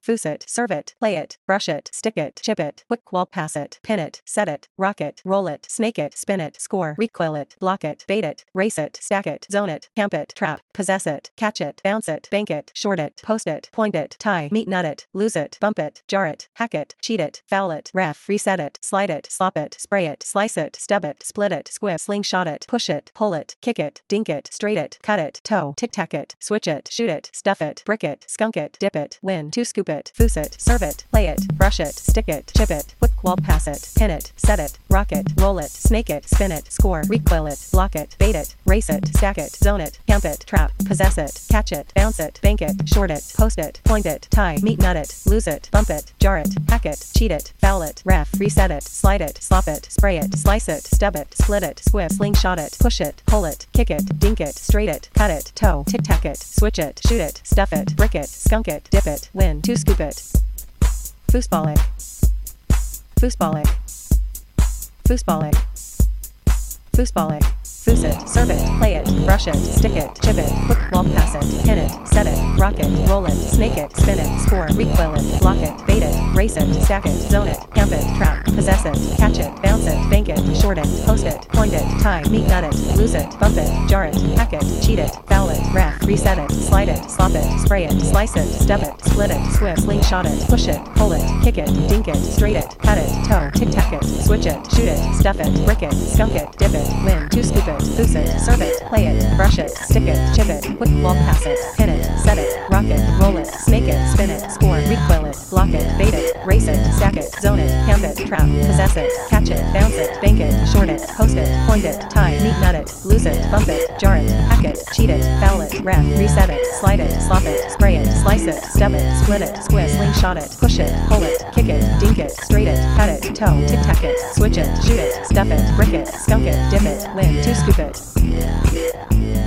foos it, serve it, play it, brush it, stick it, chip it, quick wall pass it, pin it, set it, rock it, roll it, snake it, spin it, score, recoil it, block it, bait it, race it, stack it, zone it, camp it, trap, possess it, catch it, bounce it, bank it, short it, post it, point it, tie, meet nut it, lose it, bump it, jar it, hack it, cheat it, foul it, ref, reset it, slide it, slop it, spray it, slice it, stub it, split it, squiff, slingshot it, push it, pull it, kick it, dink it, straight it, cut it, toe, tic-tac it, switch it, shoot it, stuff it, brick it, skunk it, dip it, win, to scoop it, foos it, serve it, play it, brush it, stick it, chip it, quick wall pass it, pin it, set it, rock it, roll it, snake it, spin it, score, recoil it, block it, bait it, race it, stack it, zone it, camp it, trap, possess it, catch it, bounce it, bank it, short it, post it, point it, tie, meet nut it, lose it, bump it, jar it, hack it, cheat it, foul it, ref, reset it, slide it, slop it, spray it, slice it, stub it, split it, squiff, slingshot it, push it, pull it, kick it, dink it, straight it, cut it, toe, tic-tac it, switch it, shoot it, stuff it, brick it, skunk it, dip it, win, to scoop it. Foosballic. Foosballic. Foosballic. Foosballic. Foos it, serve it, play it, brush it, stick it, chip it, quick wall pass it, pin it, set it, rock it, roll it, snake it, spin it, score, recoil it, block it, bait it, race it, stack it, zone it, camp it, trap, possess it, catch it, bounce it, bank it, short it, post it, point it, tie, meet nut it, lose it, bump it, jar it, hack it, cheat it, foul it, ref, reset it, slide it, slop it, spray it, slice it, stub it, split it, swift, slingshot it, push it, pull it, kick it, dink it, straight it, cut it, toe, tic-tac it, switch it, shoot it, stuff it, brick it, skunk it, dip it, win, to scoop it, foos it, serve it, play it, brush it, stick it, chip it, quick wall pass it, pin it, set it, rock it, roll it, snake it, spin it, score, recoil it, block it, bait it, race it, stack it, zone it, camp it, trap, possess it, catch it, bounce it, bank it, short it, post it, point it, tie, meet nut it, lose it, bump it, jar it, hack it, cheat it, foul it, ref, reset it, slide it, slop it, spray it, slice it, stub it, split it, squiff, slingshot it, push it, pull it, kick it, dink it, straight it, cut it, toe, tic-tac it, switch it, shoot it, stuff it, brick it, skunk it, dip it, win, to scoop it.